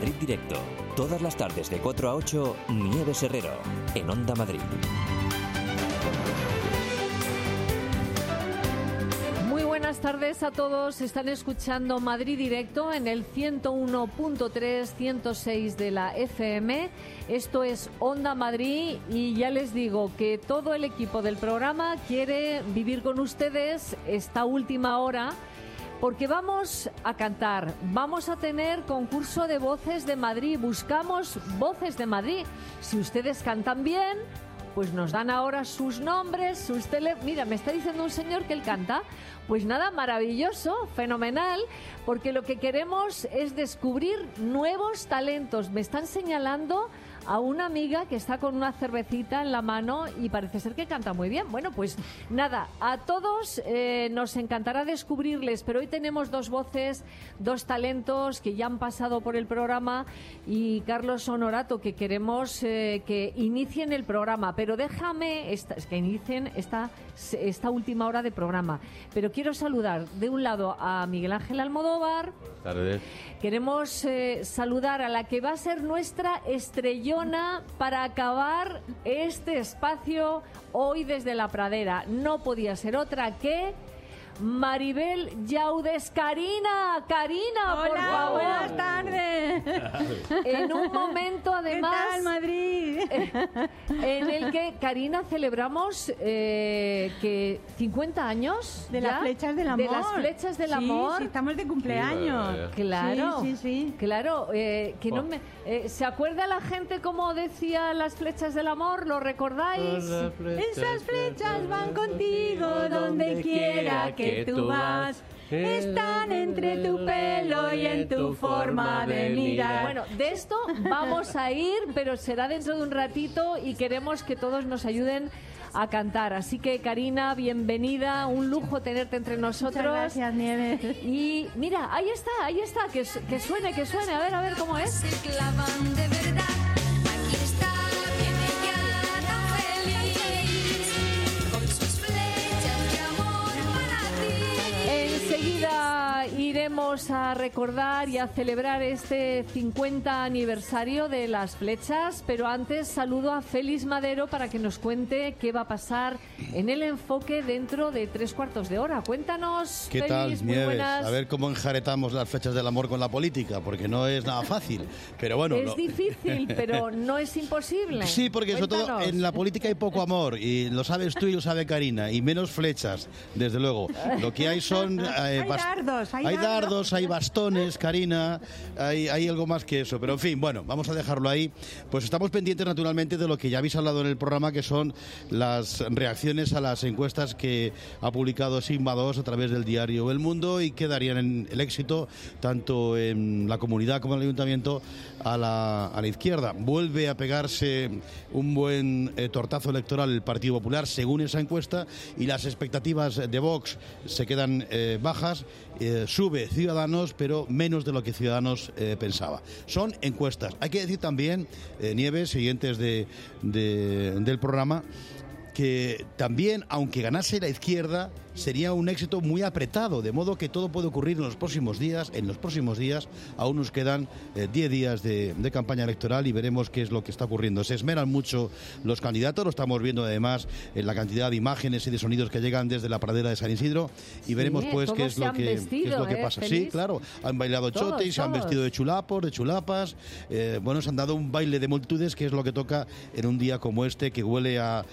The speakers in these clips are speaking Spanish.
Madrid Directo. Todas las tardes de 4 a 8, Nieves Herrero, en Onda Madrid. Buenas tardes a todos. Están escuchando Madrid Directo en el 101.3, 106 de la FM. Esto es Onda Madrid y ya les digo que todo el equipo del programa quiere vivir con ustedes esta última hora porque vamos a cantar. Vamos a tener concurso de voces de Madrid. Buscamos voces de Madrid. Si ustedes cantan bien, pues nos dan ahora sus nombres, sus teléfonos. Mira, me está diciendo un señor que él canta. Pues nada, maravilloso, fenomenal, porque lo que queremos es descubrir nuevos talentos. Me están señalando a una amiga que está con una cervecita en la mano y parece ser que canta muy bien. Bueno, pues nada, a todos nos encantará descubrirles, pero hoy tenemos dos voces, dos talentos que ya han pasado por el programa y Carlos Honorato, que queremos que inicien el programa, pero déjame que inicien esta última hora de programa. Pero quiero saludar de un lado a Miguel Ángel Almodóvar. Tardes. Queremos saludar a la que va a ser nuestra estrellona para acabar este espacio hoy desde la pradera. No podía ser otra que Maribel Llaudes. Karina, hola, por favor. Buenas tardes. En un momento, además, ¿qué tal, Madrid? En el que, Karina, celebramos que 50 años de ya, las flechas del amor. De las flechas del amor. Sí, estamos de cumpleaños. Claro, sí. Claro, que no me, ¿se acuerda la gente cómo decía las flechas del amor? ¿Lo recordáis? Esas flechas van contigo donde quiera que tú vas. Están entre tu pelo y en tu forma de mirar. Bueno, de esto vamos a ir, pero será dentro de un ratito y queremos que todos nos ayuden a cantar. Así que, Karina, bienvenida, un lujo tenerte entre nosotros. Muchas gracias, Nieves. Y mira, ahí está, que suene, a ver cómo es. Se clavan de verdad. Aquí está, viene ya tan feliz, con sus flechas de amor para ti. Enseguida iremos a recordar y a celebrar este 50 aniversario de las flechas, pero antes saludo a Félix Madero para que nos cuente qué va a pasar en el enfoque dentro de 3/4 de hora. Cuéntanos, ¿Qué Félix, tal, muy Nieves? buenas. A ver cómo enjaretamos las flechas del amor con la política, porque no es nada fácil. Pero bueno, es difícil, pero no es imposible. Sí, porque sobre todo Cuéntanos. en la política hay poco amor, y lo sabes tú y lo sabe Karina, y menos flechas, desde luego. Lo que hay son... hay dardos, hay bastones, Karina, hay algo más que eso. Pero en fin, bueno, vamos a dejarlo ahí. Pues estamos pendientes naturalmente de lo que ya habéis hablado en el programa, que son las reacciones a las encuestas que ha publicado Sigma 2 a través del diario El Mundo y que darían en el éxito tanto en la comunidad como en el ayuntamiento a la izquierda. Vuelve a pegarse un buen tortazo electoral el Partido Popular según esa encuesta, y las expectativas de Vox se quedan bajas. Sube Ciudadanos, pero menos de lo que Ciudadanos pensaba. Son encuestas. Hay que decir también, Nieves, siguientes del programa, que también, aunque ganase la izquierda, sería un éxito muy apretado, de modo que todo puede ocurrir en los próximos días. Aún nos quedan 10 días de campaña electoral y veremos qué es lo que está ocurriendo. Se esmeran mucho los candidatos, lo estamos viendo además en la cantidad de imágenes y de sonidos que llegan desde la pradera de San Isidro, y veremos pues qué es lo que pasa. Feliz. Sí, claro, han bailado chote y se han vestido de chulapas, bueno, se han dado un baile de multitudes, que es lo que toca en un día como este, que huele a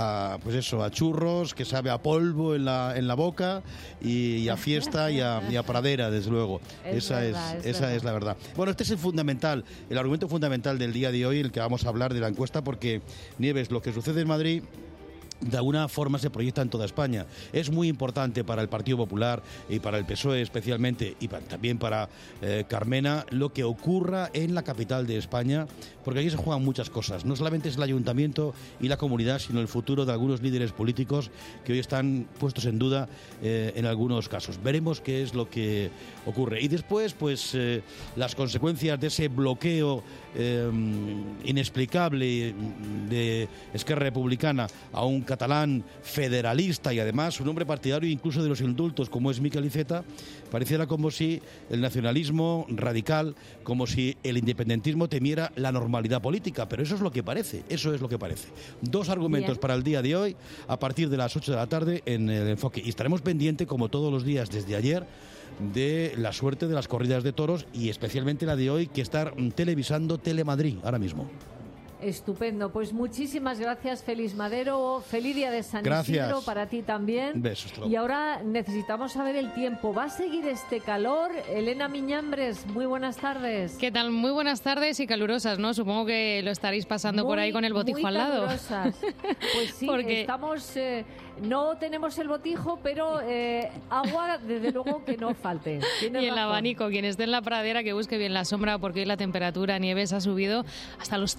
churros, que sabe a polvo en la boca y a fiesta y a pradera, desde luego. Esa es la verdad. Bueno, este es el argumento fundamental del día de hoy, en el que vamos a hablar de la encuesta, porque, Nieves, lo que sucede en Madrid de alguna forma se proyecta en toda España. Es muy importante para el Partido Popular y para el PSOE especialmente, y también para Carmena, lo que ocurra en la capital de España, porque aquí se juegan muchas cosas. No solamente es el ayuntamiento y la comunidad, sino el futuro de algunos líderes políticos que hoy están puestos en duda en algunos casos. Veremos qué es lo que ocurre. Y después, pues, las consecuencias de ese bloqueo inexplicable de Esquerra Republicana a un catalán federalista y además un hombre partidario incluso de los indultos como es Miquel Iceta, pareciera como si el nacionalismo radical, como si el independentismo temiera la normalidad política, pero eso es lo que parece, Dos argumentos para el día de hoy, a partir de las 8 de la tarde en El Enfoque. Y estaremos pendientes, como todos los días desde ayer, de la suerte de las corridas de toros y especialmente la de hoy, que está televisando Telemadrid ahora mismo. Estupendo, pues muchísimas gracias, Félix Madero. Feliz día de San Isidro para ti también. Besos. Y ahora necesitamos saber el tiempo. ¿Va a seguir este calor? Elena Miñambres, muy buenas tardes. ¿Qué tal? Muy buenas tardes y calurosas, ¿no? Supongo que lo estaréis pasando por ahí con el botijo al lado. Calurosas. Pues sí, Porque estamos... no tenemos el botijo, pero agua, desde luego, que no falte. Tienes y el razón. abanico, quien esté en la pradera, que busque bien la sombra, porque hoy la temperatura Nieves ha subido hasta los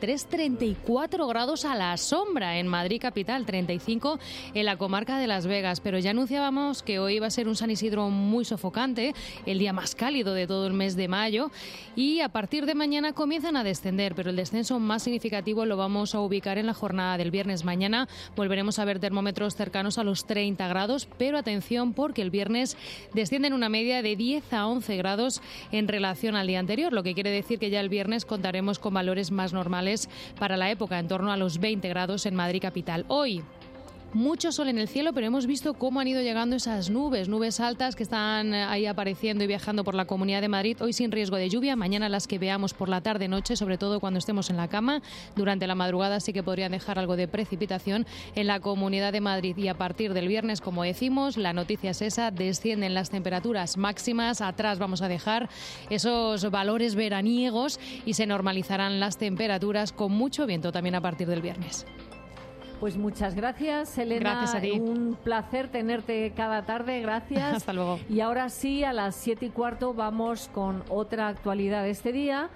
34 grados a la sombra en Madrid capital, 35 en la comarca de Las Vegas. Pero ya anunciábamos que hoy va a ser un San Isidro muy sofocante, el día más cálido de todo el mes de mayo, y a partir de mañana comienzan a descender, pero el descenso más significativo lo vamos a ubicar en la jornada del viernes. Mañana volveremos a ver termómetros cercanos a los 30 grados, pero atención porque el viernes descienden una media de 10 a 11 grados en relación al día anterior, lo que quiere decir que ya el viernes contaremos con valores más normales para la época, en torno a los 20 grados en Madrid capital. Hoy mucho sol en el cielo, pero hemos visto cómo han ido llegando esas nubes altas que están ahí apareciendo y viajando por la Comunidad de Madrid. Hoy sin riesgo de lluvia, mañana las que veamos por la tarde-noche, sobre todo cuando estemos en la cama. Durante la madrugada sí que podrían dejar algo de precipitación en la Comunidad de Madrid. Y a partir del viernes, como decimos, la noticia es esa, descienden las temperaturas máximas. Atrás vamos a dejar esos valores veraniegos y se normalizarán las temperaturas con mucho viento también a partir del viernes. Pues muchas gracias, Elena. Gracias a ti. Un placer tenerte cada tarde. Gracias. Hasta luego. Y ahora sí, a las 7:15 vamos con otra actualidad de este día.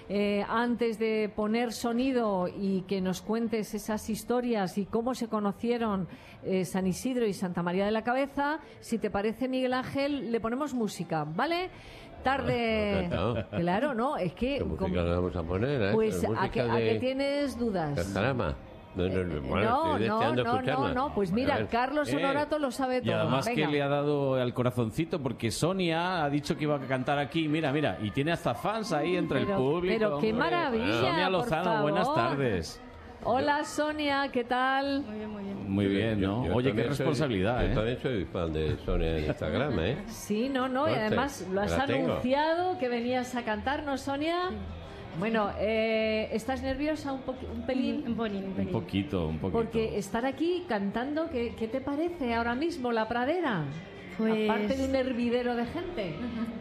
Antes de poner sonido y que nos cuentes esas historias y cómo se conocieron San Isidro y Santa María de la Cabeza, si te parece, Miguel Ángel, le ponemos música, ¿vale? Tarde. Claro, ¿no? Es que... ¿Qué música le vamos a poner? Pues ¿a qué tienes dudas? Castarama. Bueno, estoy deseando escucharla. No, pues mira, A ver. Carlos Honorato lo sabe todo. Y además Venga. que le ha dado al corazoncito porque Sonia ha dicho que iba a cantar aquí, mira, y tiene hasta fans ahí entre el público. Pero qué hombre. maravilla, Sonia por Lozano, favor. buenas tardes. Hola Sonia, ¿qué tal? Muy bien, ¿no? Yo Oye, qué también responsabilidad, Yo también soy fan de Sonia en Instagram, ¿eh? Sí, no, y Conste, además lo has la tengo. anunciado que venías a cantar, ¿no, Sonia? Bueno, ¿estás nerviosa un pelín? Un pelín. Un poquito. Porque estar aquí cantando, ¿qué te parece ahora mismo la pradera? Pues- Aparte de un hervidero de gente.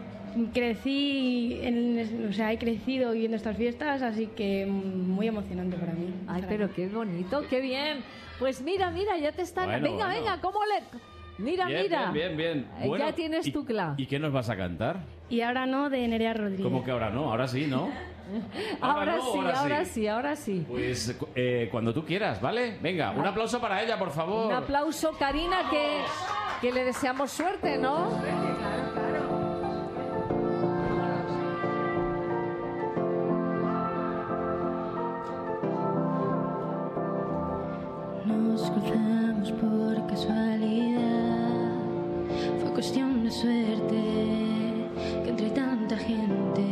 He crecido viviendo estas fiestas, así que muy emocionante para mí. Ay, pero qué bonito, qué bien. Pues mira, ya te están... Bueno, venga, ¿cómo le...? Mira. Bien. Bueno, ya tienes tu cla. ¿Y qué nos vas a cantar? Y ahora no, de Nerea Rodríguez. ¿Cómo que ahora no? Ahora sí, ¿no? Ahora no, sí. Pues cuando tú quieras, ¿vale? Venga, un aplauso para ella, por favor. Un aplauso, Karina, que le deseamos suerte, ¿no? Nos cruzamos por casualidad, fue cuestión de suerte que entre tanta gente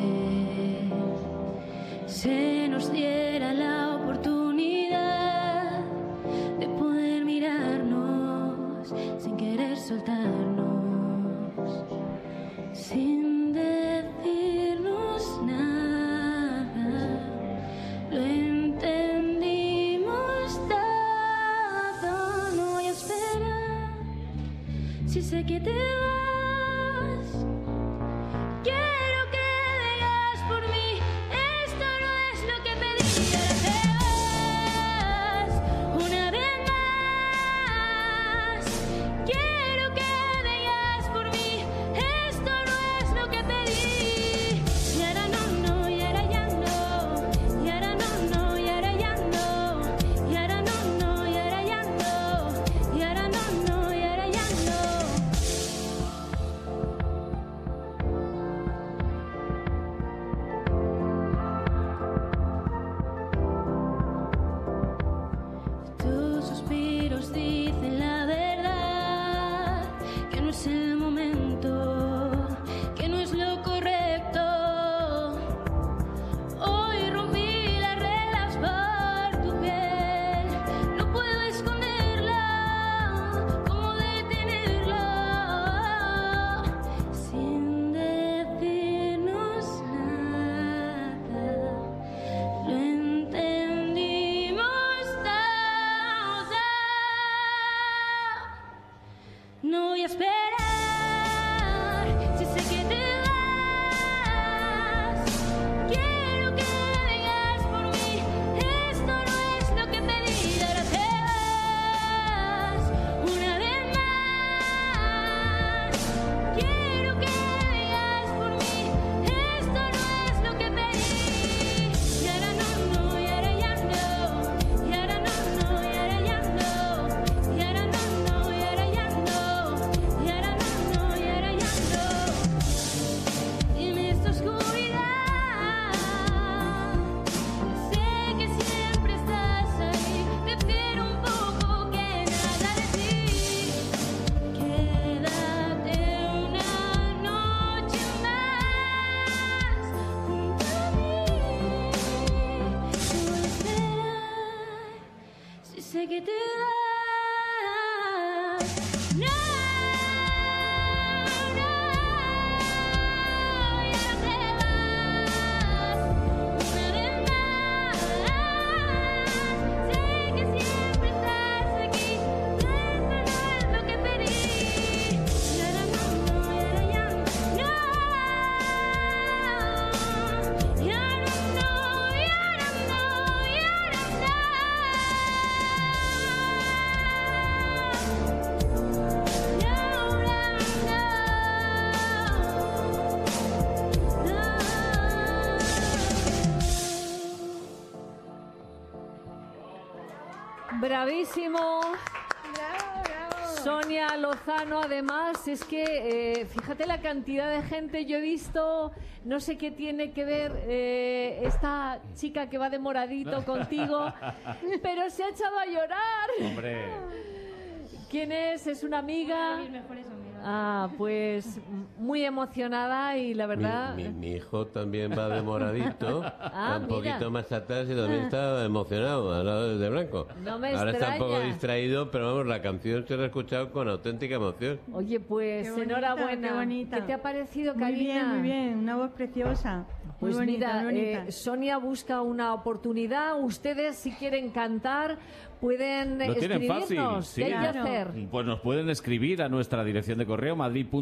se nos diera la oportunidad de poder mirarnos sin querer soltarnos, sin decirnos nada. Lo entendimos todo, no voy a esperar. Si sé que te vas, quiero que veas por mí. Esto no es lo que pedí. Ahora te vas una vez más. Quiero que veas por mí. Esto no es lo que pedí. Y ahora no, y ahora ya no. Y ahora no, y ahora ya no. Y ahora no, y ahora ya no. Y ahora no, y ahora ya no. que te vas. No, no, ya no te vas. Una vez más, sé que siempre estás aquí, dentro de lo que pedí. Y ahora no, y ahora ya no. Y ahora no, y ahora no, y ahora no. Bravísimo. Sonia Lozano, además, es que fíjate la cantidad de gente. Yo he visto, no sé qué tiene que ver esta chica que va de moradito contigo, pero se ha echado a llorar. Hombre. ¿Quién es? ¿Es una amiga? Mis mejores amigas. Ah, pues muy emocionada y la verdad... Mi hijo también va de moradito, Ah, un mira. poquito más atrás y también está emocionado, al lado de blanco. No me Ahora está un poco extraña. distraído, pero vamos, la canción se la ha escuchado con auténtica emoción. Oye, pues Qué bonita, enhorabuena. qué bonita. ¿Qué te ha parecido, Muy Karina? bien, muy bien. Una voz preciosa. Muy Pues bonita, mira, muy bonita. Sonia busca una oportunidad. Ustedes, si quieren cantar, pueden Lo tienen escribirnos. fácil, sí. ¿Qué hay que Claro. hacer? Pues nos pueden escribir a nuestra dirección de correo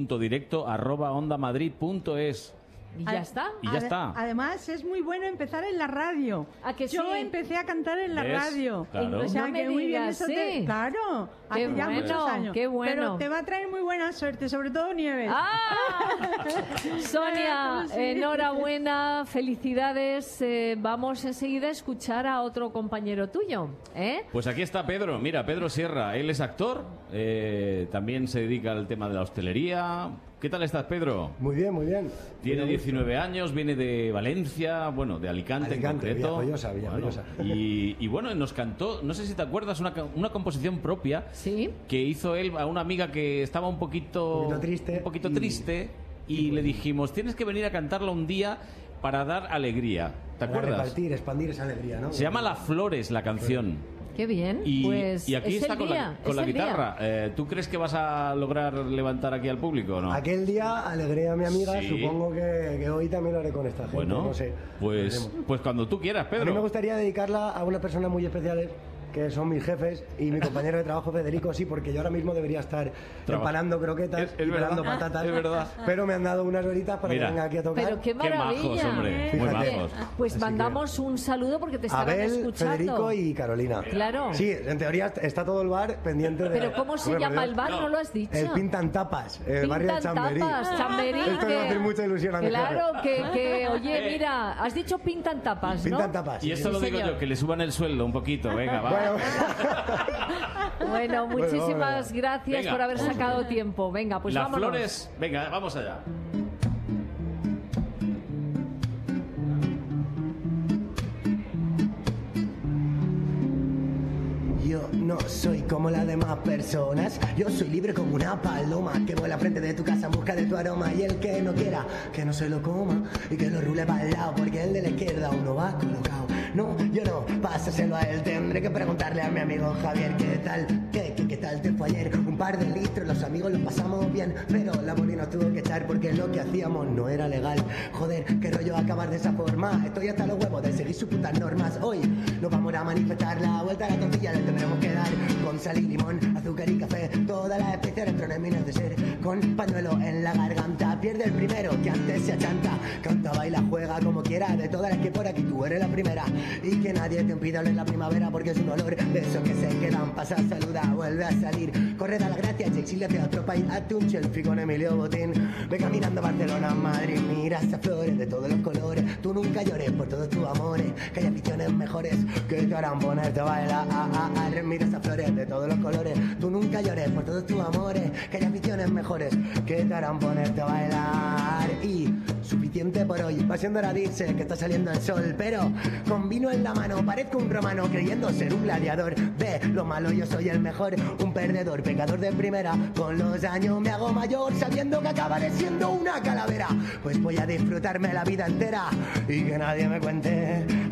madrid.directo@ondamadrid.es. Y ya está. Y ya está. Además, es muy bueno empezar en la radio. ¿A que Yo sí? empecé a cantar en la ¿Ves? radio. Claro. O sea, No me que muy bien digas, eso sí. Claro, Qué hace ya bueno, muchos años. qué bueno. Pero te va a traer muy buena suerte, sobre todo Nieves. ¡Ah! Sonia, Sí. enhorabuena, felicidades. Vamos enseguida a escuchar a otro compañero tuyo. ¿Eh? Pues aquí está Pedro, mira, Pedro Sierra, él es actor, también se dedica al tema de la hostelería. ¿Qué tal estás, Pedro? Muy bien, muy bien. Tiene Muy bien. 19 años, viene de Valencia, bueno, de Alicante, Alicante, en concreto. Villajoyosa, Villajoyosa. Bueno, y bueno, nos cantó, no sé si te acuerdas, una composición propia Sí. que hizo él a una amiga que estaba un poquito triste. y le dijimos, tienes que venir a cantarla un día para dar alegría. ¿Te Para acuerdas? repartir, expandir esa alegría, ¿no? Se llama Las Flores, la canción. Qué bien. Y, pues y aquí es está el con día, con es la el día. guitarra. ¿Tú crees que vas a lograr levantar aquí al público o no? Aquel día alegré a mi amiga, Sí. supongo que hoy también lo haré con esta gente, Bueno, no sé. pues, Veremos. pues cuando tú quieras, A mí me Pedro. gustaría dedicarla a unas personas muy especiales, que son mis jefes y mi compañero de trabajo Federico, sí, porque yo ahora mismo debería estar empanando croquetas Es y pelando verdad, patatas. es verdad. Pero me han dado unas horitas para Mira. que venga aquí a tocar. Pero qué maravilla. majos, hombre, muy Oye, majos. Pues Así que- mandamos un saludo porque te estarán Abel, escuchando. Federico y Carolina. Claro. Sí, en teoría está todo el bar pendiente de... Pero ¿cómo se Hombre, por llama Dios. el bar? No lo has dicho. El Pintan Tapas, el barrio de Pintan Chamberí. tapas, Chamberí. Esto me va a hacer mucha ilusión a mi Claro, jefe. que, oye, mira, has dicho pintan tapas, ¿no? Pintan tapas. Y esto Sí, lo digo señor. yo, que le suban el sueldo un poquito, venga, va. Bueno, muchísimas bueno. gracias Venga. por haber sacado tiempo. Venga, pues Las vámonos. Flores, venga, vamos allá. Yo no soy como las demás personas. Yo soy libre como una paloma que vuela frente de tu casa en busca de tu aroma. Y el que no quiera, que no se lo coma y que lo rule para el lado, porque el de la izquierda aún no va colocado. No, yo no, pásaselo a él. Tendré que preguntarle a mi amigo Javier qué tal, qué tal te fue ayer. Un par de litros, los amigos lo pasamos bien, pero la boli nos tuvo que echar porque lo que hacíamos no era legal. Joder, qué rollo acabar de esa forma. Estoy hasta los huevos de seguir sus putas normas. Hoy nos vamos a manifestar, la vuelta a la tortilla le tendremos que dar con sal y limón, azúcar y café, todas las especias dentro de mi neceser. Con pañuelo en la garganta, pierde el primero que antes se achanta. Canta, baila, juega como quiera, de todas las que por aquí tú eres la primera. Y que nadie te impida oler la primavera porque es un olor de esos que se quedan. Pasa, saluda, vuelve a salir. Corre, da la gracia, exíliate a otro país, hazte un selfie con Emilio Botín. Ve caminando Barcelona, Madrid, mira esas flores de todos los colores. Tú nunca llores por todos tus amores, que hay aficiones mejores que te harán ponerte a bailar. Mira esas flores de todos los colores. Tú nunca llores por todos tus amores, que hay aficiones mejores que te harán ponerte a bailar. Y suficiente por hoy, va siendo hora de irse, que está saliendo el sol. Pero con vino en la mano parezco un romano creyendo ser un gladiador. De lo malo yo soy el mejor, un perdedor, pecador de primera. Con los años me hago mayor sabiendo que acabaré siendo una calavera. Pues voy a disfrutarme la vida entera y que nadie me cuente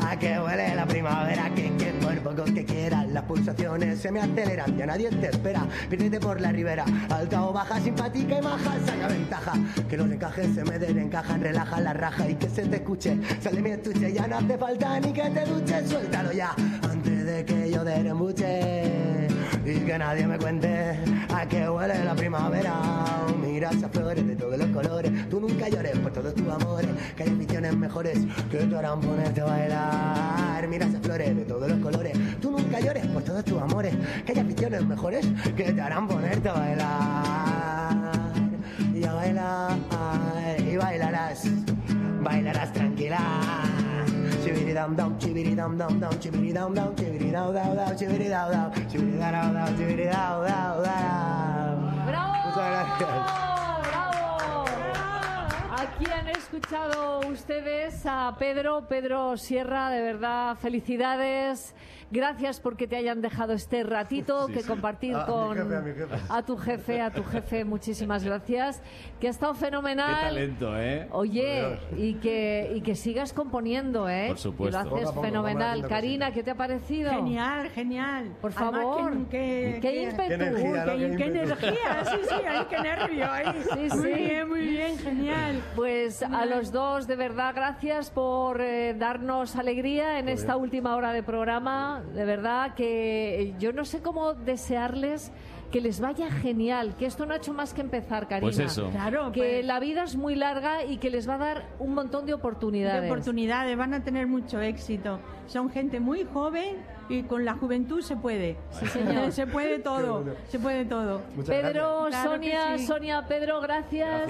a que huele la primavera, que por poco que quieras las pulsaciones se me aceleran, ya nadie te espera, piérdete por la ribera, alta o baja, simpática y maja, saca ventaja, que los encajes se me desencajan, relaja la raja y que se te escuche, sal de mi estuche, ya no hace falta ni que te duches, suéltalo ya, antes de que yo desembuche y que nadie me cuente a que huele la primavera. Mira esas flores de todos los colores, tú nunca llores por todos tus amores, que hay aficiones mejores que te harán ponerte a bailar. Mira esas flores de todos los colores, tú nunca llores por todos tus amores, que hay aficiones mejores que te harán ponerte a bailar. Y a bailar, y bailarás tranquila. Chibiridam dam, chibiridam dam dam, chibiridam dam, chibiridam dam dam, chibiridam dam, chibiridam dam, chibiridam dam dam. ¡Bravo! Muchas gracias. ¡Bravo! Aquí han escuchado ustedes a Pedro Sierra, de verdad, felicidades. Gracias porque te hayan dejado este ratito que compartir con a tu jefe, muchísimas gracias, que ha estado fenomenal. Qué talento, ¿eh? Oye, y que sigas componiendo, ¿eh? Por supuesto. Que lo haces fenomenal. Karina, ¿qué te ha parecido? Genial. Por favor. Además, qué ímpetu. Qué energía, sí, ay, qué nervio ahí. Sí. Muy bien, genial. Pues a los dos, de verdad, gracias por darnos alegría en esta última hora de programa. De verdad que yo no sé cómo desearles que les vaya genial, que esto no ha hecho más que empezar, Karina. Pues eso. Claro, que pues, la vida es muy larga y que les va a dar un montón de oportunidades. van a tener mucho éxito. Son gente muy joven y con la juventud se puede. Sí, señor. Se puede todo, se puede todo. Pedro, Claro Sonia, que sí. Sonia, Pedro, gracias.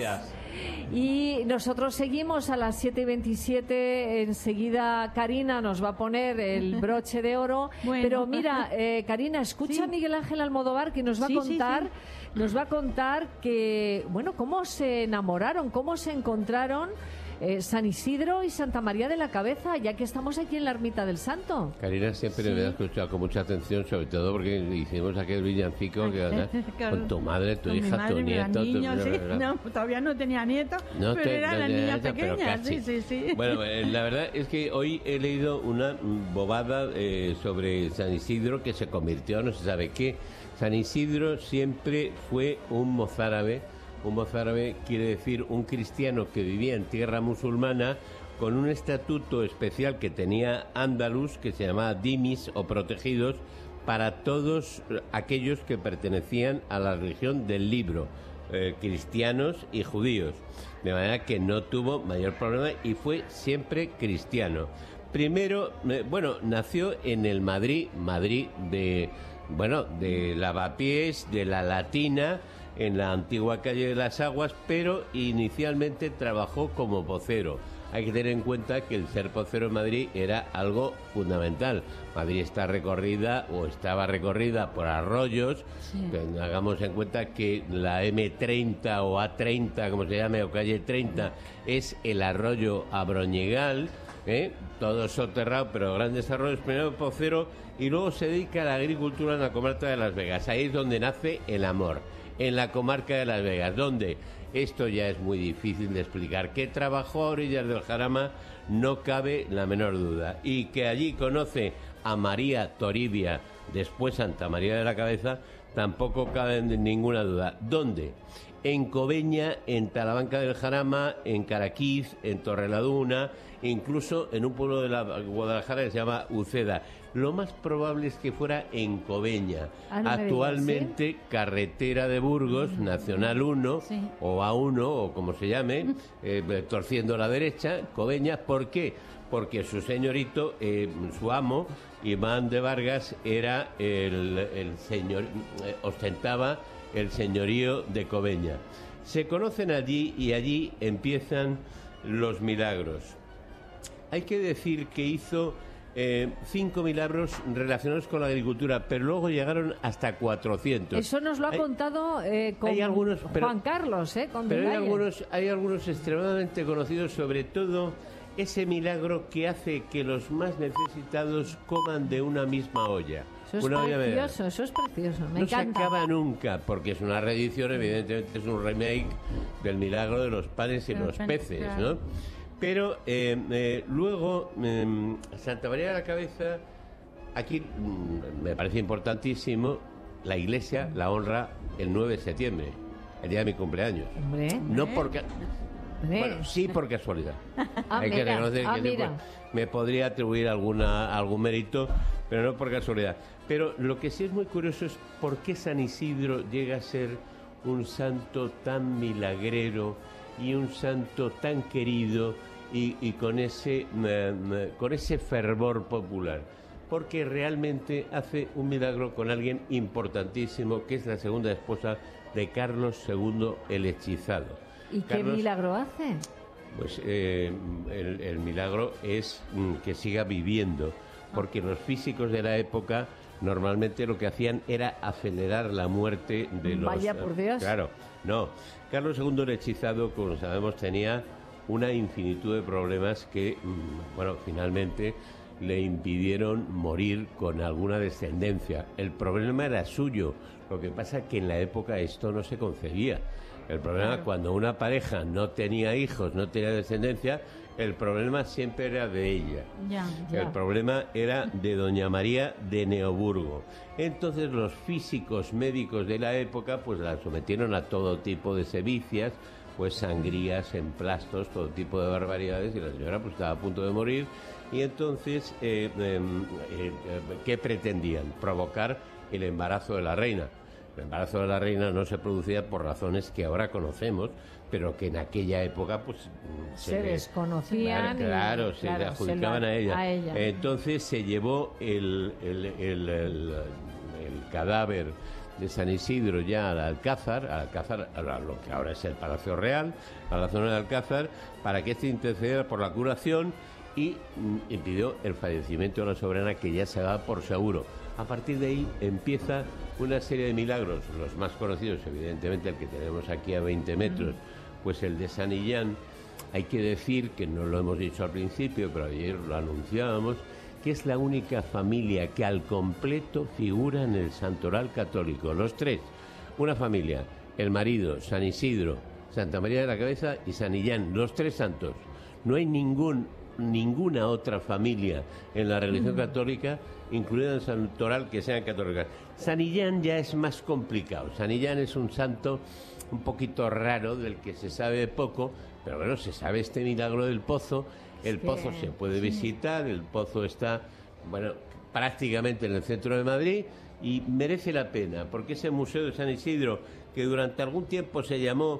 Y nosotros seguimos a las 7:27. Enseguida Karina nos va a poner el broche de oro. Bueno. Pero mira, Karina, escucha a Miguel Ángel Almodóvar, que nos va a contar que, bueno, cómo se enamoraron, cómo se encontraron San Isidro y Santa María de la Cabeza, ya que estamos aquí en la Ermita del Santo. Karina siempre me ha escuchado con mucha atención, sobre todo porque hicimos aquel villancico que Claro. con tu madre, tu Con mi hija, madre, tu mi nieto. niño, sí. No, todavía no tenía nieto, pero era la niña pero pequeña. casi. Sí. Bueno, la verdad es que hoy he leído una bobada sobre San Isidro que se convirtió, no se sabe qué. San Isidro siempre fue un mozárabe. Un mozárabe quiere decir un cristiano que vivía en tierra musulmana con un estatuto especial que tenía andaluz que se llamaba dimis o protegidos para todos aquellos que pertenecían a la religión del libro, cristianos y judíos. De manera que no tuvo mayor problema y fue siempre cristiano. Primero, nació en el Madrid de Lavapiés, de la Latina, en la antigua calle de las Aguas, pero inicialmente trabajó como vocero. Hay que tener en cuenta que el ser vocero en Madrid era algo fundamental. Madrid estaba recorrida por arroyos. Sí. Hagamos en cuenta que la M30 o A30, como se llame, o calle 30, es el arroyo Abroñegal, todo soterrado, pero grandes arroyos. Primero vocero y luego se dedica a la agricultura en la comarca de Las Vegas. Ahí es donde nace el amor, en la comarca de Las Vegas, donde esto ya es muy difícil de explicar. Que trabajó a orillas del Jarama no cabe la menor duda, y que allí conoce a María Toribia, después Santa María de la Cabeza, tampoco cabe ninguna duda. ¿Dónde? En Cobeña, en Talamanca del Jarama, en Caraquiz, en Torreladuna, incluso en un pueblo de la Guadalajara que se llama Uceda. Lo más probable es que fuera en Cobeña. Actualmente, carretera de Burgos, Nacional 1, o A1, o como se llame, torciendo a la derecha, Cobeña. ¿Por qué? Porque su señorito, su amo, Iván de Vargas, era el señor, ostentaba el señorío de Cobeña. Se conocen allí y allí empiezan los milagros. Hay que decir que hizo 5 milagros relacionados con la agricultura, pero luego llegaron hasta 400. Eso nos lo ha contado Juan Carlos, pero hay algunos extremadamente conocidos, sobre todo ese milagro que hace que los más necesitados coman de una misma olla. Eso es precioso, me encanta. No se acaba nunca, porque es una reedición, evidentemente es un remake del milagro de los panes y los peces, ¿no? Pero luego, Santa María de la Cabeza, aquí me parece importantísimo, la Iglesia la honra el 9 de septiembre, el día de mi cumpleaños. Hombre. No porque... Hombre. Bueno, sí por casualidad. Hay que mira, reconocer que mira. me podría atribuir algún mérito, pero no por casualidad. Pero lo que sí es muy curioso es por qué San Isidro llega a ser un santo tan milagrero y un santo tan querido y con ese fervor popular. Porque realmente hace un milagro con alguien importantísimo, que es la segunda esposa de Carlos II el Hechizado. ¿Y qué milagro hace? Pues el milagro es que siga viviendo, porque los físicos de la época normalmente lo que hacían era acelerar la muerte de los... Vaya por Dios. Claro, no. Carlos II el Hechizado, como sabemos, tenía una infinitud de problemas que, finalmente le impidieron morir con alguna descendencia. El problema era suyo, lo que pasa es que en la época esto no se concebía. El problema, cuando una pareja no tenía hijos, no tenía descendencia, el problema siempre era de ella. El problema era de doña María de Neoburgo. Entonces los físicos médicos de la época pues la sometieron a todo tipo de sevicias, pues sangrías, emplastos, todo tipo de barbaridades, y la señora pues estaba a punto de morir. Y entonces, ¿qué pretendían? Provocar el embarazo de la reina. El embarazo de la reina no se producía por razones que ahora conocemos, pero que en aquella época pues se desconocían. Claro, se le adjudicaban a ella. Entonces se llevó el cadáver de San Isidro ya al Alcázar, a lo que ahora es el Palacio Real, a la zona de Alcázar, para que éste intercediera por la curación y impidió el fallecimiento de la soberana, que ya se daba por seguro. A partir de ahí empieza una serie de milagros, los más conocidos, evidentemente, el que tenemos aquí a 20 metros, pues el de San Illán. Hay que decir, que no lo hemos dicho al principio, pero ayer lo anunciábamos, que es la única familia que al completo figura en el santoral católico. Los tres, una familia, el marido, San Isidro, Santa María de la Cabeza y San Illán, los tres santos. No hay ninguna otra familia en la religión católica, incluida en el santoral, que sea católica. San Illán ya es más complicado. San Illán es un santo un poquito raro, del que se sabe poco, pero bueno, se sabe este milagro del pozo. El pozo se puede visitar, el pozo está, prácticamente en el centro de Madrid, y merece la pena, porque ese Museo de San Isidro, que durante algún tiempo se llamó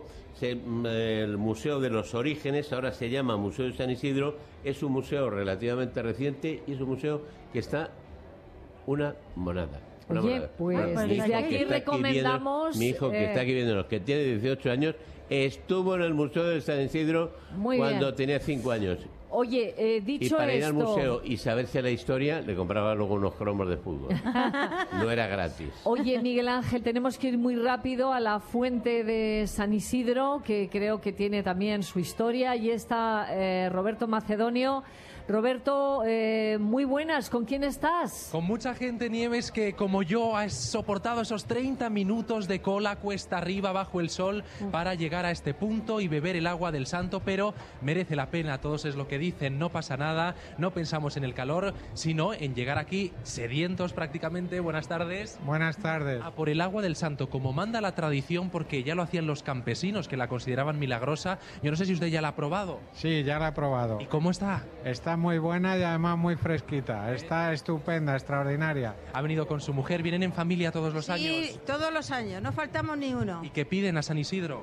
el Museo de los Orígenes, ahora se llama Museo de San Isidro, es un museo relativamente reciente y es un museo que está una monada. Pues desde aquí recomendamos... Mi hijo, que está aquí viéndonos, que tiene 18 años, estuvo en el Museo de San Isidro cuando tenía 5 años. Oye, dicho esto... Y para ir al museo y saberse la historia, le compraba luego unos cromos de fútbol. No era gratis. Oye, Miguel Ángel, tenemos que ir muy rápido a la fuente de San Isidro, que creo que tiene también su historia. Y está Roberto Macedonio. Roberto, muy buenas. ¿Con quién estás? Con mucha gente, Nieves, que como yo ha soportado esos 30 minutos de cola cuesta arriba bajo el sol para llegar a este punto y beber el agua del santo, pero merece la pena. Todos es lo que dicen, no pasa nada, no pensamos en el calor, sino en llegar aquí sedientos prácticamente. Buenas tardes. Buenas tardes. A por el agua del santo, como manda la tradición, porque ya lo hacían los campesinos, que la consideraban milagrosa. Yo no sé si usted ya la ha probado. Sí, ya la he probado. ¿Y cómo está? Está muy buena y además muy fresquita. Está estupenda, extraordinaria. ¿Ha venido con su mujer? ¿Vienen en familia todos los años? Sí, todos los años, no faltamos ni uno. ¿Y qué piden a San Isidro?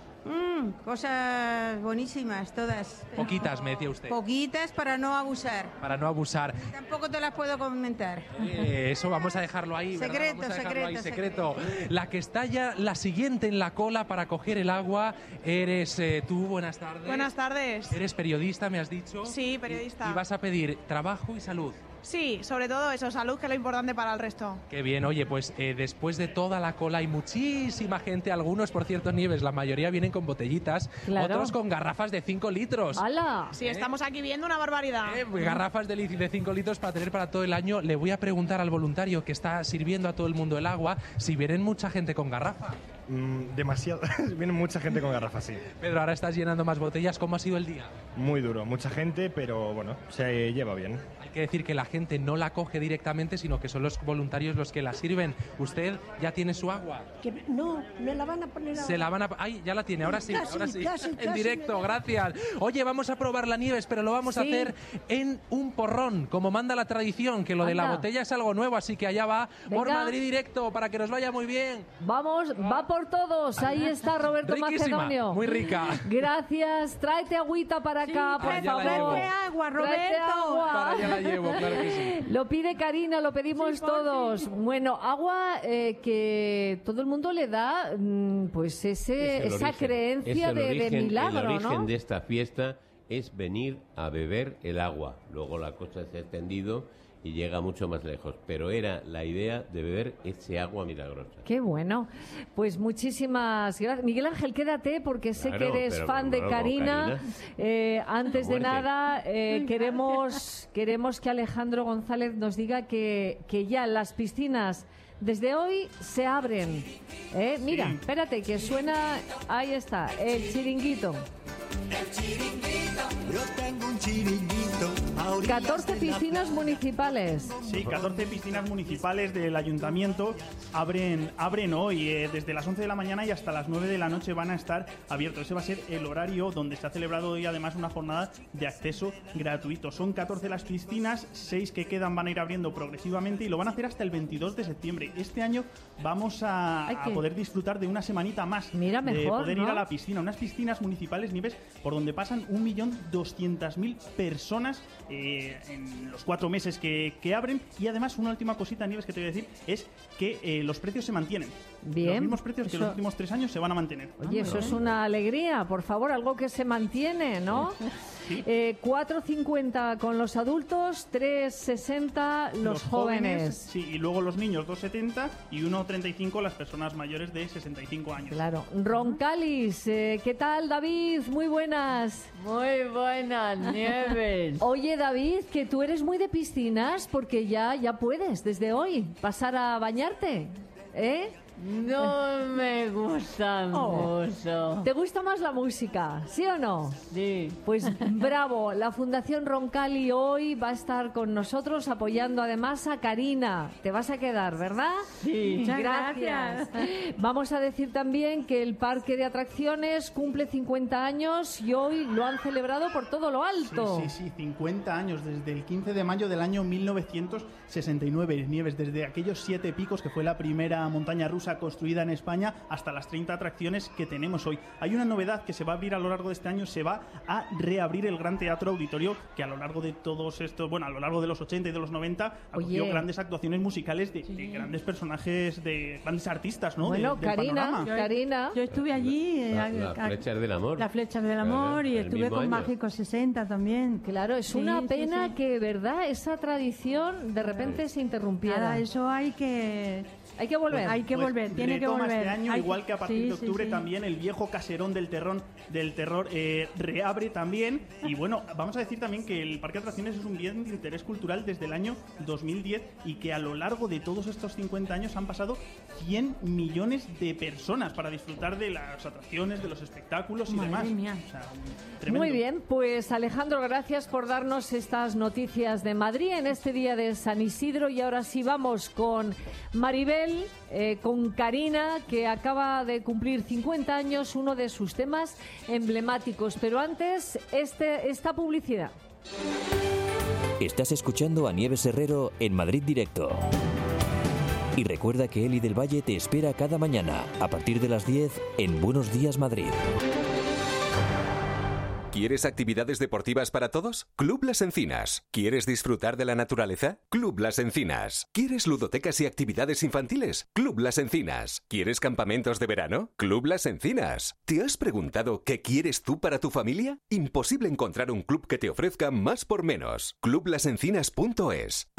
Cosas buenísimas, todas. Poquitas, me decía usted. Poquitas para no abusar. Para no abusar. Tampoco te las puedo comentar. Eso vamos a dejarlo ahí. Secreto, vamos a dejarlo ahí, secreto. La que está ya la siguiente en la cola para coger el agua eres tú. Buenas tardes. Buenas tardes. Eres periodista, me has dicho. Sí, periodista. Y vas a pedir trabajo y salud. Sí, sobre todo eso, salud, que es lo importante para el resto. Qué bien, oye, pues después de toda la cola hay muchísima gente, algunos, por cierto, Nieves, la mayoría vienen con botellitas, otros con garrafas de 5 litros. ¡Hala! Sí, estamos aquí viendo una barbaridad. Garrafas de 5 litros para tener para todo el año. Le voy a preguntar al voluntario que está sirviendo a todo el mundo el agua si vienen mucha gente con garrafa. Demasiado. Viene mucha gente con garrafas, sí. Pedro, ahora estás llenando más botellas. ¿Cómo ha sido el día? Muy duro, mucha gente, pero bueno, se lleva bien. Hay que decir que la gente no la coge directamente, sino que son los voluntarios los que la sirven. ¿Usted ya tiene su agua? No, me la van a poner ahora. Se la van a... ¡Ay, ya la tiene! Ahora sí, Casi, ahora sí. casi, En casi directo, me- gracias. Oye, vamos a probar la Nieves, pero lo vamos a Sí. hacer en un porrón, como manda la tradición, que lo de la Anda. botella es algo nuevo, así que allá va por Venga. Madrid Directo, para que nos vaya muy bien. Vamos, va por todos. Ahí está Roberto Riquísima, Macedonio. muy rica. Gracias. Tráete agüita para acá, por ya la favor. llevo. agua, Tráete Roberto. agua. Para allá la llevo, claro que sí. Lo pide Karina, lo pedimos todos. Bueno, agua que todo el mundo le da, pues Es el esa origen. creencia Es el de origen, milagro, el origen ¿no? de esta fiesta es venir a beber el agua. Luego la cosa se ha extendido y llega mucho más lejos. Pero era la idea de beber ese agua milagrosa. Qué bueno. Pues muchísimas gracias. Miguel Ángel, quédate porque sé Claro, que eres pero fan de luego, Karina. Antes de Muerte. nada, queremos que Alejandro González nos diga que ya las piscinas desde hoy se abren. Mira, espérate, que suena... Ahí está, el chiringuito. Yo tengo un chiringuito. 14 piscinas municipales. Sí, 14 piscinas municipales del ayuntamiento abren hoy. Desde las 11 de la mañana y hasta las 9 de la noche van a estar abiertos. Ese va a ser el horario donde se ha celebrado hoy además una jornada de acceso gratuito. Son 14 las piscinas, 6 que quedan van a ir abriendo progresivamente y lo van a hacer hasta el 22 de septiembre. Este año vamos a poder disfrutar de una semanita más. Mira, de mejor, poder ¿no? ir a la piscina. Unas piscinas municipales, Nieves, por donde pasan 1.200.000 personas en los 4 meses que abren. Y además, una última cosita, Nieves, que te voy a decir, es que los precios se mantienen. Bien. Los mismos precios que Eso- los últimos 3 años se van a mantener. Oye, eso es una alegría, por favor, algo que se mantiene, ¿no? 4,50 con los adultos, 3,60 los jóvenes. Sí, y luego los niños 2,70 y 1,35 las personas mayores de 65 años. Claro. Roncalis, ¿qué tal, David? Muy buenas. Muy buenas, Nieves. Oye, David, que tú eres muy de piscinas porque ya puedes desde hoy pasar a bañarte, ¿eh? No me gustan mucho. ¿Te gusta más la música? ¿Sí o no? Sí. Pues bravo, la Fundación Roncali hoy va a estar con nosotros apoyando además a Karina. Te vas a quedar, ¿verdad? Sí. Muchas Gracias. gracias. Vamos a decir también que el parque de atracciones cumple 50 años y hoy lo han celebrado por todo lo alto. Sí, 50 años, desde el 15 de mayo del año 1969, Nieves, desde aquellos 7 picos que fue la primera montaña rusa construida en España hasta las 30 atracciones que tenemos hoy. Hay una novedad que se va a abrir a lo largo de este año, se va a reabrir el Gran Teatro Auditorio, que a lo largo de todos estos, bueno, a lo largo de los 80 y de los 90 acogió grandes actuaciones musicales de grandes personajes, de grandes artistas, ¿no? Bueno, del panorama. Karina. Yo estuve allí. Las flechas del amor. Las flechas del amor y el estuve mismo con año. Mágico 60 también. Claro, es una pena que, ¿verdad?, esa tradición de repente se interrumpiera. Nada, eso hay que volver. Hay que volver, tiene que retoma volver. este año, Hay igual que a partir de sí, octubre sí. también el viejo caserón del terror reabre también. Y bueno, vamos a decir también que el Parque de Atracciones es un bien de interés cultural desde el año 2010 y que a lo largo de todos estos 50 años han pasado 100 millones de personas para disfrutar de las atracciones, de los espectáculos y Madre demás. mía. O sea, tremendo. Muy bien, pues Alejandro, gracias por darnos estas noticias de Madrid en este día de San Isidro. Y ahora sí vamos con Maribel, con Karina, que acaba de cumplir 50 años, uno de sus temas emblemáticos. Pero antes, esta publicidad. Estás escuchando a Nieves Herrero en Madrid Directo. Y recuerda que Eli del Valle te espera cada mañana, a partir de las 10, en Buenos Días Madrid. ¿Quieres actividades deportivas para todos? Club Las Encinas. ¿Quieres disfrutar de la naturaleza? Club Las Encinas. ¿Quieres ludotecas y actividades infantiles? Club Las Encinas. ¿Quieres campamentos de verano? Club Las Encinas. ¿Te has preguntado qué quieres tú para tu familia? Imposible encontrar un club que te ofrezca más por menos. clublasencinas.es.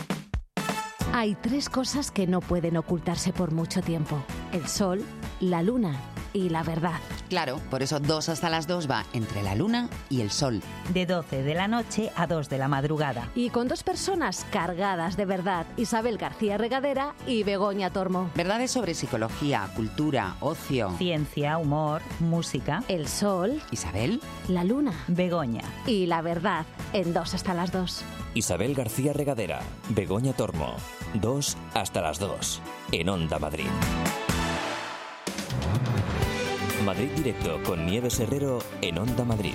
Hay 3 cosas que no pueden ocultarse por mucho tiempo: el sol, la luna y la verdad. Claro, por eso 2 hasta las 2 va entre la luna y el sol. De 12 de la noche a 2 de la madrugada. Y con 2 personas cargadas de verdad, Isabel García Regadera y Begoña Tormo. Verdades sobre psicología, cultura, ocio, ciencia, humor, música. El sol. Isabel. La luna. Begoña. Y la verdad en 2 hasta las 2. Isabel García Regadera, Begoña Tormo, 2 hasta las 2, en Onda Madrid. Madrid Directo con Nieves Herrero en Onda Madrid.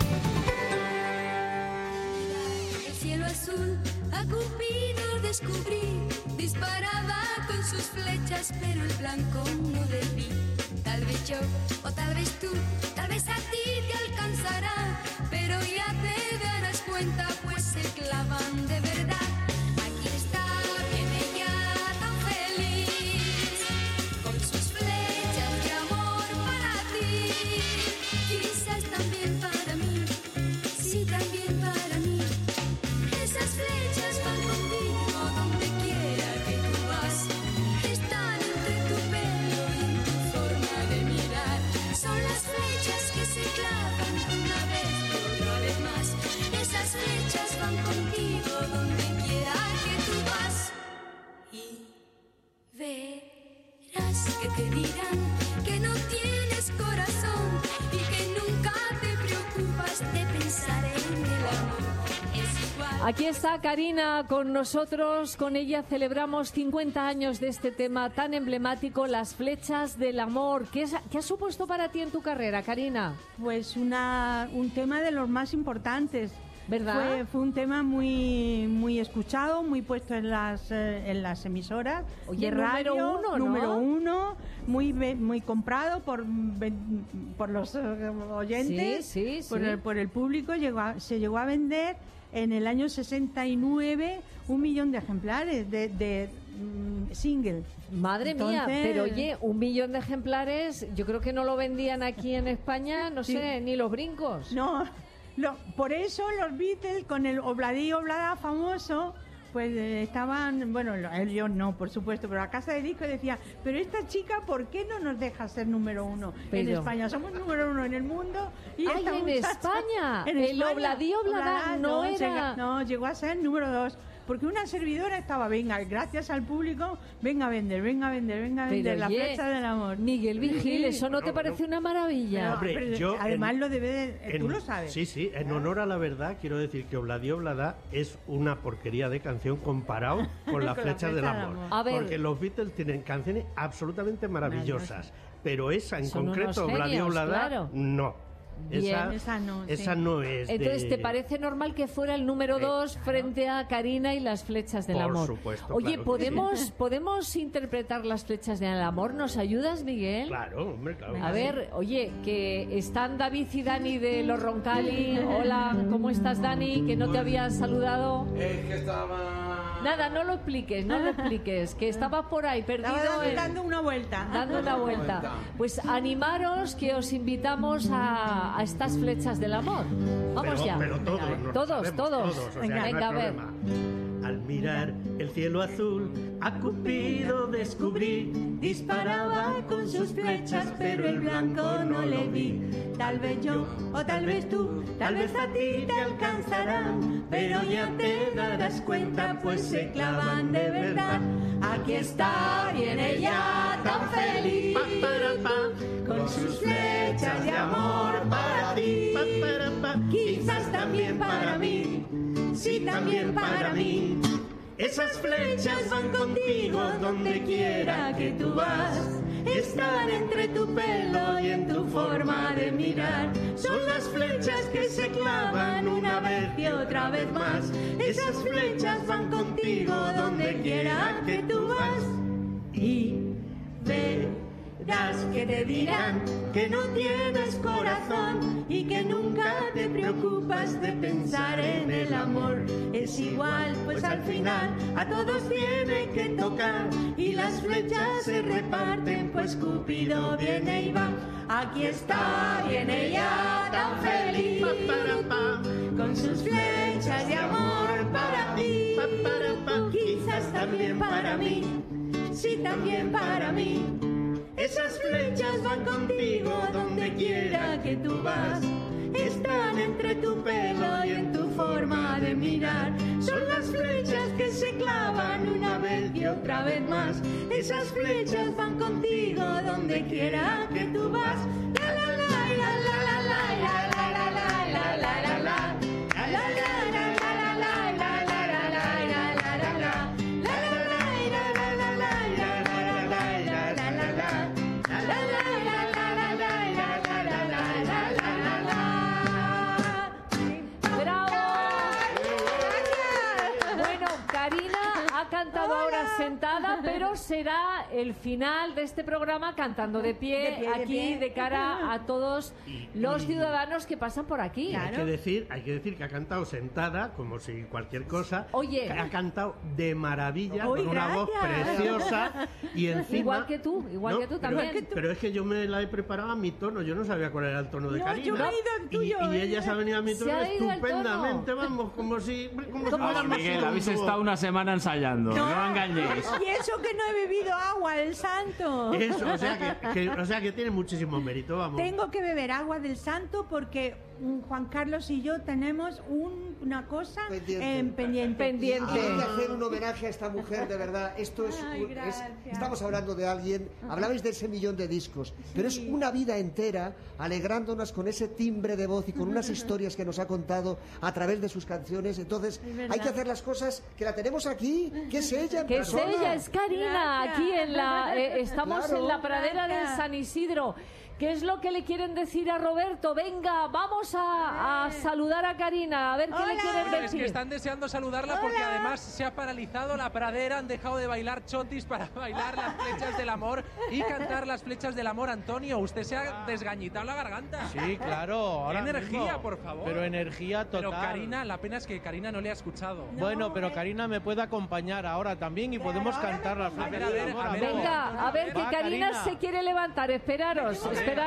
El cielo azul a Cupido descubrí, disparaba con sus flechas, pero el blanco no debí. Tal vez yo, o tal vez tú, tal vez a ti te alcanzará, pero ya te darás cuenta, pues se clavan de verdad. Aquí está, viene ya tan feliz, con sus flechas de amor para ti. Quizás también para mí, sí, también para mí. Esas flechas van contigo donde quiera que tú vas. Están entre tu pelo y en tu forma de mirar. Son las flechas que se clavan una vez y otra vez más. Esas flechas van contigo donde quiera que tú vas. Y verás que te dirán que no tienes corazón y que nunca te preocupas de pensar en el amor. Es igual. Aquí está Karina con nosotros. Con ella celebramos 50 años de este tema tan emblemático, las flechas del amor. ¿Qué ha supuesto para ti en tu carrera, Karina? Pues un tema de los más importantes. ¿Verdad? Fue un tema muy escuchado, muy puesto en las emisoras. Oye, de radio, número uno, ¿no? número uno, muy comprado por los oyentes, Sí. por el público. Se llegó a vender en el año 69 1 millón de ejemplares de single. Madre mía, pero oye, 1 millón de ejemplares, yo creo que no lo vendían aquí en España, no sé, ni los brincos. No, por eso los Beatles, con el Obladí Oblada famoso, pues estaban, bueno, ellos no, por supuesto, pero la casa de discos decía, pero esta chica, ¿por qué no nos deja ser número 1 en España? Somos número 1 en el mundo. Y ¡ay, esta en muchacha, España! en El España, Obladí Oblada no era... llegó a ser número 2. Porque una servidora estaba, venga, gracias al público, venga a vender Pero, la oye, flecha del amor. Miguel Vigil, ¿eso no te parece una maravilla? Pero además lo debe de... Tú lo sabes. Sí, en honor a la verdad, quiero decir que Obladí Oblada es una porquería de canción comparado con las flechas del amor. A ver. Porque los Beatles tienen canciones absolutamente maravillosas, pero esa en concreto, Obladí Oblada, claro. no. Bien. Esa no es. Entonces, ¿te parece normal que fuera el número 2 frente a Karina y las flechas del amor? Por supuesto. Oye, claro que sí. ¿podemos interpretar las flechas del amor? ¿Nos ayudas, Miguel? Claro, hombre, claro. A ver, oye, que están David y Dani de Los Roncali. Hola, ¿cómo estás, Dani? Que no te habían saludado. Es que estaba... Nada, no lo expliques, que estabas por ahí perdido. Dando una vuelta. Dando una vuelta. Pues animaros, que os invitamos a estas flechas del amor. Vamos ya. Pero todos. Todos. O sea, Venga, no hay a ver. problema. Al mirar el cielo azul, a Cupido descubrí, disparaba con sus flechas, pero el blanco no le vi. Tal vez yo, o tal vez tú, Tal vez a ti te alcanzarán, pero ya te darás cuenta, pues se clavan de verdad. Aquí está, viene ya tan feliz, con sus flechas de amor para ti. quizás también para mí, Sí, también para mí. Esas flechas van contigo donde quiera que tú vas. Están entre tu pelo y en tu forma de mirar. Son las flechas que se clavan una vez y otra vez más. Esas flechas van contigo donde quiera que tú vas. Y verás que te dirán que no tienes corazón y que nunca te preocupas de pensar en el amor. Es igual, pues al final a todos tiene que tocar y las flechas se reparten, pues Cupido viene y va. Aquí está, viene ya tan feliz, con sus flechas de amor para ti. Quizás también para mí, sí, también para mí. Esas flechas van contigo donde quiera que tú vas. Están entre tu pelo y en tu forma de mirar. Son las flechas que se clavan una vez y otra vez más. Esas flechas van contigo donde quiera que tú vas. La la la la la la la la la la la la la la. Cantado ahora sentada, pero será el final de este programa cantando de pie, aquí de cara a todos los ciudadanos que pasan por aquí. Hay que decir que ha cantado sentada, como si cualquier cosa. Oye, ha cantado de maravilla, con una voz preciosa y encima. Igual que tú también. Pero es que yo me la he preparado a mi tono, yo no sabía cuál era el tono de Karina. Yo me he ido al tuyo, y ella se ha venido a mi tono estupendamente, vamos, como si Miguel, habéis estado una semana ensayando. No engañéis. Y eso que no he bebido agua del santo. Eso, o sea que tiene muchísimo mérito, vamos. Tengo que beber agua del santo porque Juan Carlos y yo tenemos una cosa pendiente. Hay que hacer un homenaje a esta mujer, de verdad. Esto estamos hablando de alguien, hablabais de ese millón de discos, pero es una vida entera alegrándonos con ese timbre de voz y con unas historias que nos ha contado a través de sus canciones. Entonces hay que hacer las cosas, que la tenemos aquí, que es ella en persona. Es ella, es Karina. Gracias. Aquí estamos en la pradera del San Isidro. ¿Qué es lo que le quieren decir a Roberto? Venga, vamos a saludar a Karina, a ver qué le quieren decir. Es que están deseando saludarla porque además se ha paralizado la pradera, han dejado de bailar chotis para bailar las flechas del amor y cantar las flechas del amor. Antonio, usted se ha desgañitado la garganta. Sí, claro. ¿Qué energía, por favor? Pero energía total. Pero Karina, la pena es que Karina no le ha escuchado. Bueno, pero Karina me puede acompañar ahora también y podemos cantar las flechas del amor. Venga, a ver, que Karina se quiere levantar, esperaros,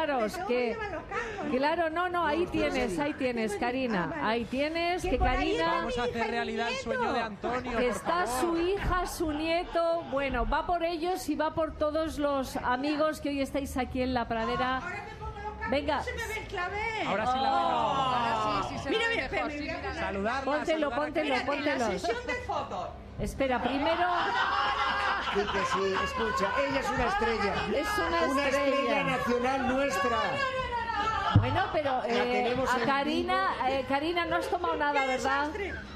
que claro, no, ahí tienes, Karina, ahí tienes, que Karina, vamos a hacer realidad el sueño de Antonio, que está su hija, su nieto, bueno, va por ellos y va por todos los amigos que hoy estáis aquí en la pradera. Venga. Se me ve el clavel. Ahora sí la veo. Ahora sí se ve mejor. Saludarla. Póntelo. La sesión de fotos. Espera, primero. Sí, que sí, escucha, ella es una estrella. Es una estrella nacional nuestra. Bueno, pero a Karina no has tomado nada, ¿verdad?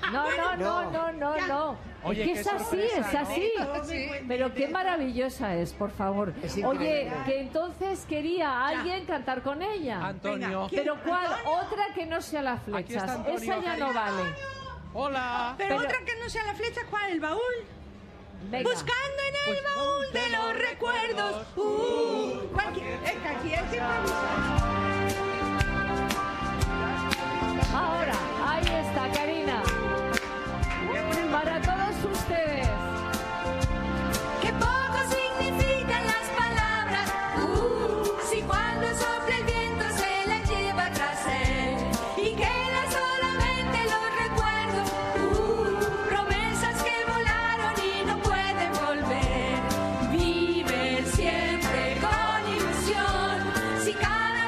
No. Oye, es así. Pero qué maravillosa es, por favor. Oye, que entonces quería alguien cantar con ella. Antonio. Pero ¿cuál? Otra que no sea las flechas. Esa ya no vale. Hola. Pero otra que no sea la flecha, ¿cuál? ¿El baúl? Venga. Buscando en el baúl de los recuerdos. Aquí hay que Ahora, ahí está, Karina. Para todos ustedes. Que poco significan las palabras. Si cuando sopla el viento se las lleva tras él. Y quedan solamente los recuerdos. Promesas que volaron y no pueden volver. Viven siempre con ilusión. Si cada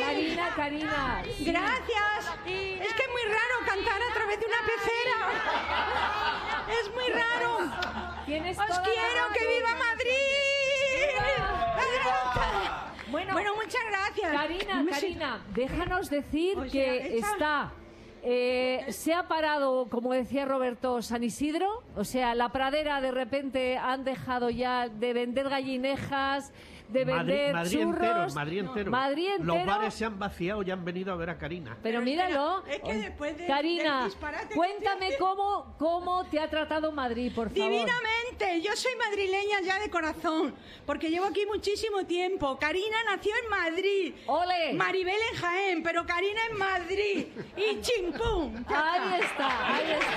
Karina. Gracias. Es que es muy raro cantar a través de una pecera. Es muy raro. Os quiero, que viva Madrid. Bueno, muchas gracias. Karina, déjanos decir que se ha parado, como decía Roberto, San Isidro. O sea, la pradera de repente han dejado ya de vender gallinejas, de vender churros. Madrid entero. Los bares se han vaciado y han venido a ver a Karina. Pero míralo. Es que después de Karina, cuéntame cómo te ha tratado Madrid, por favor. Divinamente. Yo soy madrileña ya de corazón, porque llevo aquí muchísimo tiempo. Karina nació en Madrid. ¡Ole! Maribel en Jaén, pero Karina en Madrid. Y chimpum. Ahí está.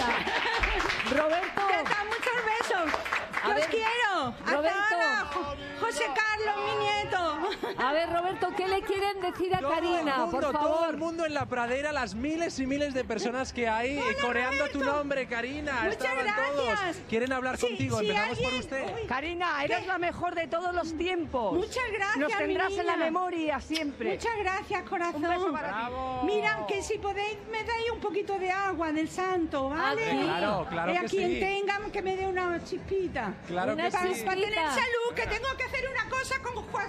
Roberto. Ya está, muchos besos. Os quiero. Roberto. Hasta ahora. José Carlos, mi nieto. A ver, Roberto, ¿qué le quieren decir a Karina? Por favor. Todo el mundo en la pradera, las miles y miles de personas que hay coreando Roberto. tu nombre, Karina. Muchas Estaban gracias. todos. Quieren hablar contigo. Empezamos por usted. Karina, eres la mejor de todos los tiempos. Muchas gracias, Nos tendrás mi en la niña. memoria siempre. Muchas gracias, corazón. Un beso para ti. Mira, que si podéis me dais un poquito de agua del santo, ¿vale? Claro que a quien sí. tenga que me dé una chispita. Claro que sí. Para tener salud, que tengo que hacer una cosa con Juan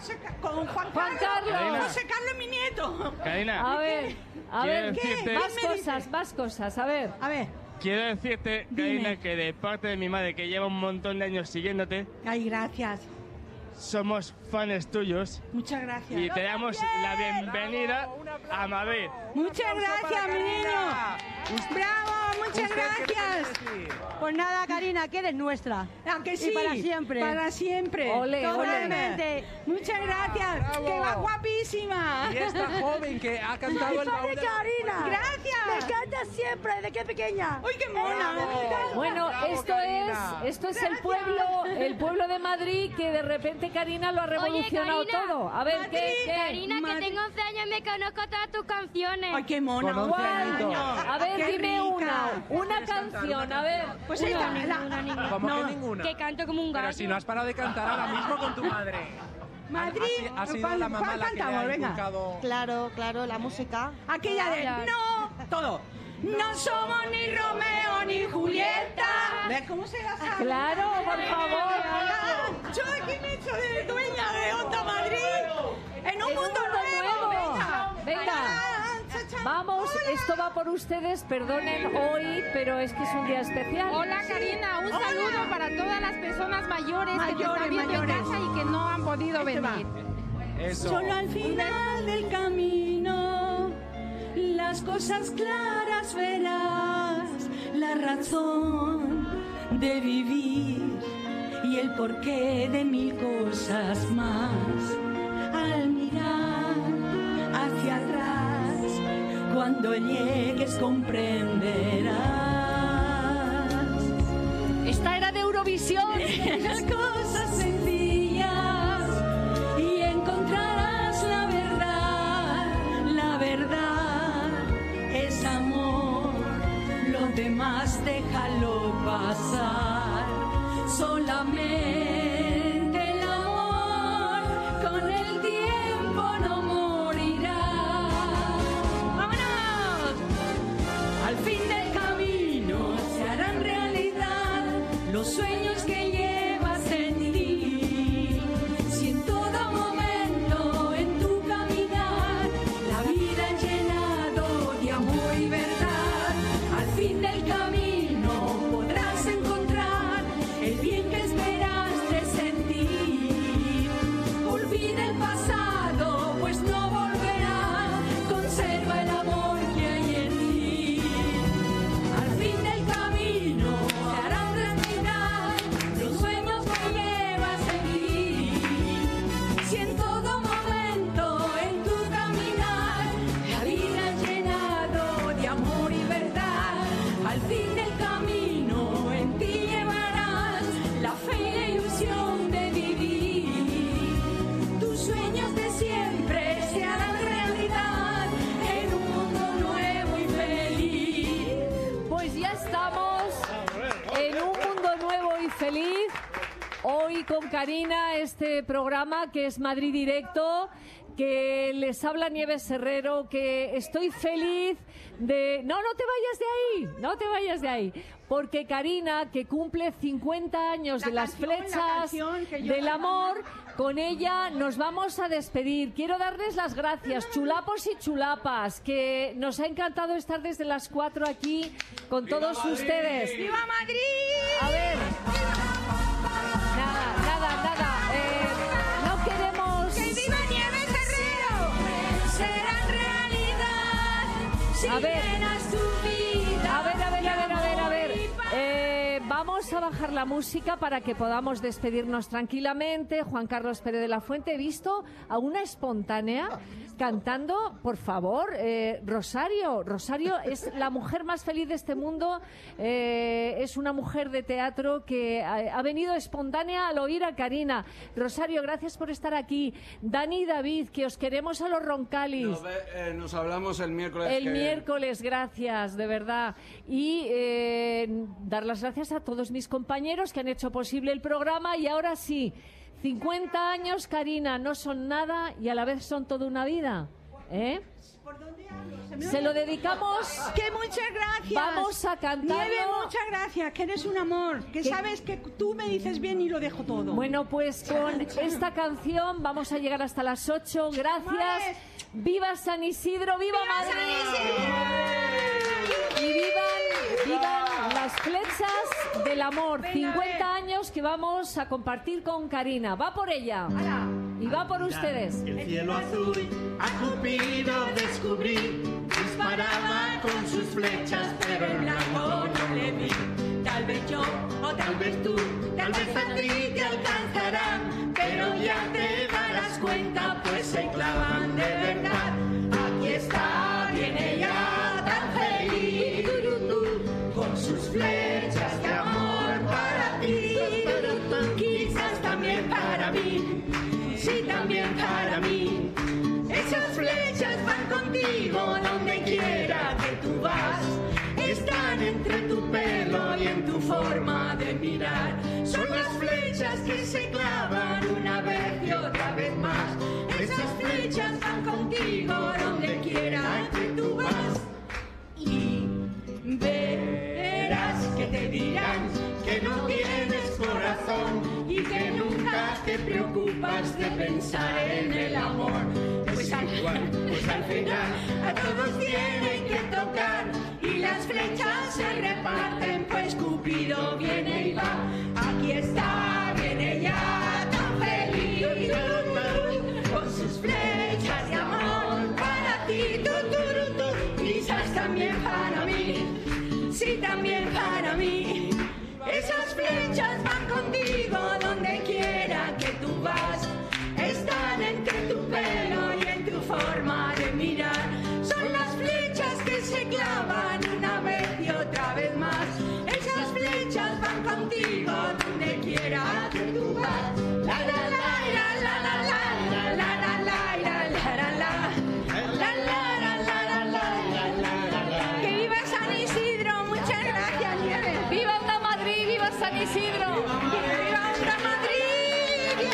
Carlos. José Carlos, mi nieto. Karina. A ver, ¿qué? Más cosas, a ver. Quiero decirte, Karina, que de parte de mi madre, que lleva un montón de años siguiéndote, Ay, gracias. somos fans tuyos. Muchas gracias. Y te damos la bienvenida a Madrid. Muchas gracias, mi niño. Bravo, muchas gracias. Pues nada, Karina, que eres nuestra. Aunque sí. Y para siempre. Para siempre. Ole, totalmente. Muchas gracias. Bravo. Que va guapísima. Y esta joven que ha cantado el baúl de Karina. Gracias. Me encanta siempre, desde que pequeña. Uy, qué mona. Bueno, Bravo, esto Karina. es el pueblo de Madrid, que de repente Karina lo ha revolucionado todo. A ver, ¿qué? Karina, que tengo 11 años y me conozco todas tus canciones. Ay, qué mona. Con 11 añitos. A ver, Qué dime rica. una canción, a ver. Pues una. esta, ¿Cómo que ninguna? Que canto como un gallo. Pero si no has parado de cantar ahora mismo con tu madre. Madrid. Ha sido la mamá ¿Cuál la que le cantamos? ha Venga. inculcado. Claro, la música. Aquella de no, todo. No somos ni Romeo ni Julieta. ¿Ves cómo se la sabe? Claro, por favor. Yo aquí me he hecho de dueña de Onda Madrid. En un mundo nuevo. Venga. Vamos, esto va por ustedes, perdonen hoy, pero es que es un día especial. Hola Karina, un saludo para todas las personas mayores que te están viendo en casa y que no han podido venir. Eso. Solo al final del camino las cosas claras verás, la razón de vivir y el porqué de mil cosas más. Al mirar hacia atrás, cuando llegues comprenderás. Esta era de Eurovisión. Las cosas sencillas y encontrarás la verdad. La verdad es amor, lo demás déjalo pasar. Solamente el amor con el tiempo no morirá. ¡Vámonos! Al fin del camino se harán realidad los sueños que llevas en ti. Si en todo momento en tu caminar la vida ha llenado de amor y verdad, al fin del camino podrás encontrar el bien que esperaste sentir. Olvida el pasado, pues no volverá. Conserva el amor que hay en ti. Al fin del camino se harán realidad los sueños que llevas en ti. Si en todo momento en tu caminar la vida ha llenado de amor y verdad, al fin del camino en ti llevarás la fe y la ilusión de vivir. Tus sueños de siempre se harán realidad en un mundo nuevo y feliz. Pues ya estamos en un mundo nuevo y feliz. Hoy con Karina, este programa que es Madrid Directo, que les habla Nieves Herrero, que estoy feliz de... No te vayas de ahí, porque Karina, que cumple 50 años de las flechas del amor, con ella nos vamos a despedir. Quiero darles las gracias, chulapos y chulapas, que nos ha encantado estar desde las 4 aquí con todos ustedes. ¡Viva Madrid! A ver, nada. No queremos... ¡Que viva Nieves Herrero! ¡Será realidad! Si A ver, llenas tu vida. a ver. Vamos a bajar la música para que podamos despedirnos tranquilamente. Juan Carlos Pérez de la Fuente, he visto a una espontánea cantando, por favor, Rosario. Rosario es la mujer más feliz de este mundo, es una mujer de teatro que ha venido espontánea al oír a Karina. Rosario, gracias por estar aquí. Dani y David, que os queremos a los Roncalis. Nos hablamos el miércoles. El miércoles, gracias, de verdad. Y dar las gracias a todos mis compañeros que han hecho posible el programa. Y ahora sí, 50 años, Karina, no son nada y a la vez son toda una vida. Se lo dedicamos. Que muchas gracias. Vamos a cantarlo. Nieve, muchas gracias, que eres un amor, que sabes que tú me dices bien y lo dejo todo. Bueno, pues con esta canción vamos a llegar hasta las 8. Gracias. ¡Viva San Isidro! ¡Viva Madrid! Y vivan las flechas del amor. 50 años que vamos a compartir con Karina. Va por ella. Y va por ustedes. El cielo azul a Cupido descubrí, disparaba con sus flechas, pero el blanco no le vi. Tal vez yo o tal vez tú, tal vez a ti te alcanzarán, pero ya te darás cuenta, pues se clavan de verdad. Aquí está, viene ella tan feliz, con sus flechas de amor para ti, quizás también para mí. Sí, también para mí. Esas flechas van contigo donde quiera que tú vas. Están entre tu pelo y en tu forma de mirar. Son las flechas que se clavan una vez y otra vez más. Esas flechas van contigo donde quiera que tú vas. Y verás que te dirán que no tienes corazón y que nunca te preocupas de pensar en el amor. Pues al final a todos tienen que tocar y las flechas se reparten, pues Cupido viene y va. Aquí está, viene ya tan feliz, con sus flechas de amor para ti, quizás también para mí, sí, también para mí. Esas flechas van contigo donde quiera que tú vas. Están entre tu pelo y en tu forma de mirar. Son las flechas que se clavan una vez y otra vez más. Esas flechas van contigo donde quiera que tú vas. La la la la la la la la la la la la la. Que viva San Isidro, muchas gracias, Nieves. ¡Viva Onda Madrid! ¡Viva San Isidro! ¡Viva Onda Madrid!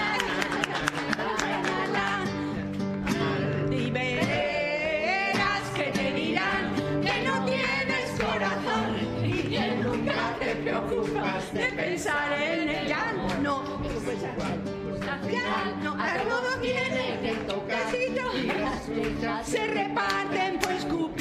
Y verás que te dirán que no tienes corazón y que nunca te preocupas de pensar en el llanto. No, a todo tiene que tocar y las flechas se reparten, pues